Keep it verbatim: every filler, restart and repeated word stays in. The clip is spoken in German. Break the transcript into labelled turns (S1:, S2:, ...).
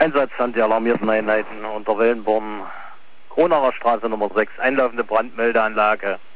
S1: Einsatz an die alarmierten Einheiten unter Wellenborn, Kronauer Straße Nummer sechs, einlaufende Brandmeldeanlage.